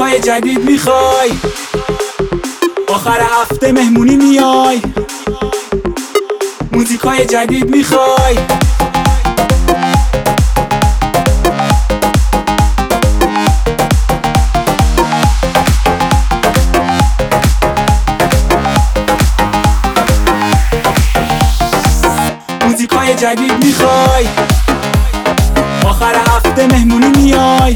موزیکای جدید میخوای؟ آخر هفته مهمونی میای؟ موزیکای جدید میخوای؟ موزیکای جدید میخوای؟ آخر هفته مهمونی میای؟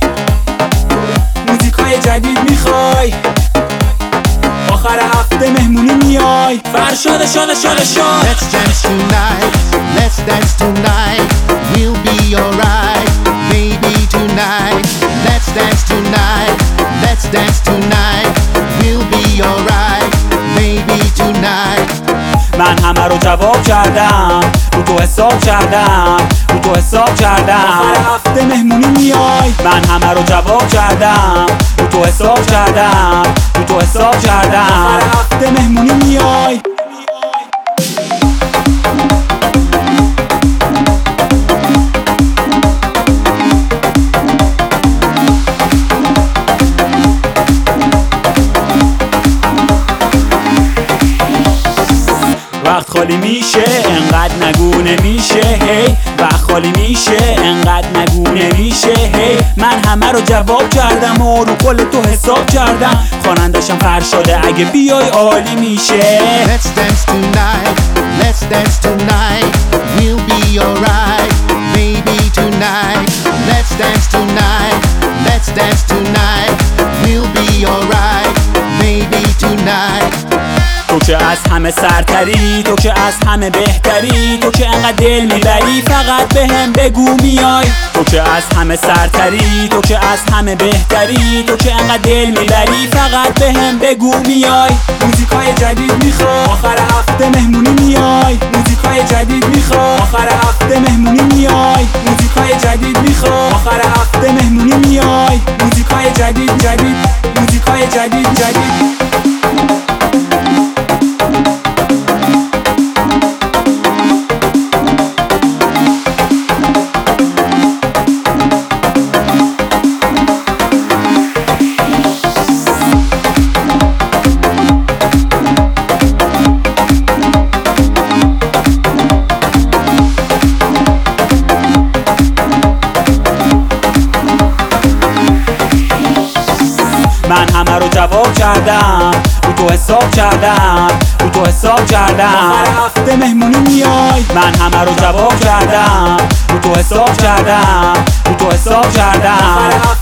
موزیکای جدید میخوای؟ آخر هفته مهمونی میای؟ فرشاد شاد شاد شاد. Let's dance tonight, let's dance tonight, we'll be alright, baby tonight. Let's dance tonight, let's dance tonight, we'll be alright, baby tonight. من همه رو جواب کردم، رو تو حساب کردم، رو تو حساب کردم. آخر هفته مهمونی میای؟ من همه رو جواب کردم، رو تو حساب کردم، رو تو حساب کردم. آخر هفته مهمونی میای؟ وقت خالی میشه انقدر نگو نمیشه هی. وقت خالی میشه انقدر نگو نمیشه هی. من همه رو جواب کردم و رو کل تو حساب کردم. خوانندشم فرشاده اگه بیای عالی میشه. Let's dance tonight, let's dance tonight, we'll be alright, baby tonight. Let's dance tonight, let's dance tonight, we'll be alright, baby tonight. تو که از همه سرتری، تو که از همه بهتری، تو که انقدر دل میبری فقط بهم بگو میای. تو که از همه سرتری، تو که از همه بهتری، تو که انقدر دل میبری فقط بهم بگو میای. موزیکای جدید میخوای؟ آخر هفته مهمونی میای؟ موزیکای جدید میخوای؟ آخر هفته مهمونی میای؟ موزیکای جدید میخوای؟ آخر هفته مهمونی میای؟ موزیکای جدید جدید، موزیکای جدید جدید. من همه رو جواب کردم، رو تو حساب کردم، رو تو حساب کردم. آخر هفته مهمونی میای؟ من همه رو جواب کردم، رو تو حساب کردم، رو تو حساب کردم.